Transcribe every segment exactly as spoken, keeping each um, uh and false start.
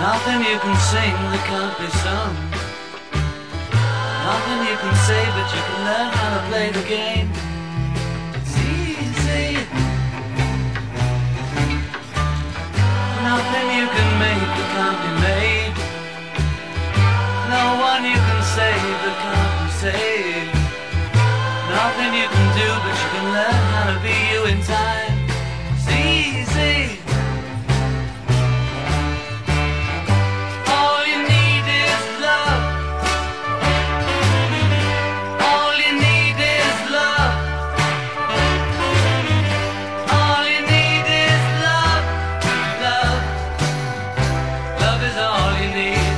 Nothing you can sing that can't be sung. Nothing you can say, but you can learn how to play the game. It's easy. Nothing you can make that can't be made. No one you can save that can't be saved. Nothing you can do, but you can learn how to be you in time. It's easy. All you need is love. All you need is love. All you need is love. Love. Love is all you need.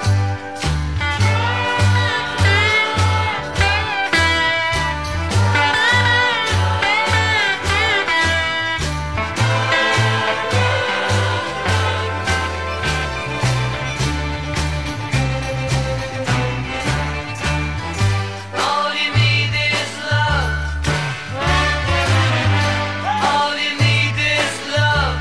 All you need is love. All you need is love.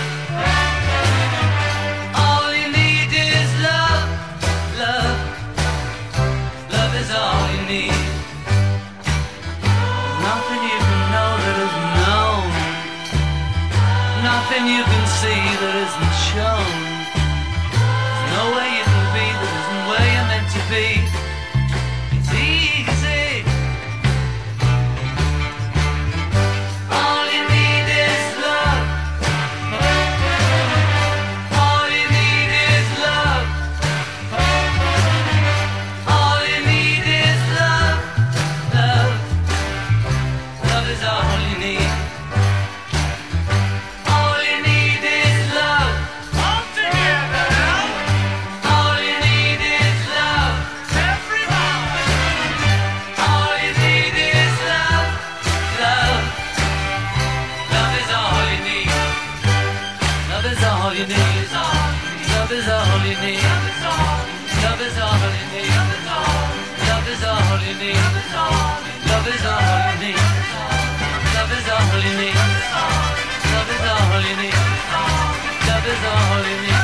All you need is love. Love. Love is all you need. Nothing you can know that isn't known. Nothing you can see that isn't shown. There's no way you can be that isn't where you're meant to be. It's easy. All you need is love. All you need is love. All you need is love. Love. Love is all you need. All you need is love. All together. All you need is love. Everybody. All you need is love. Love. Love is all you need. Love is all you need. Love is all you need. Love is all you need. Love is all you need. Love is all you need. Love is all you need. Love is all you need. Love is all you need.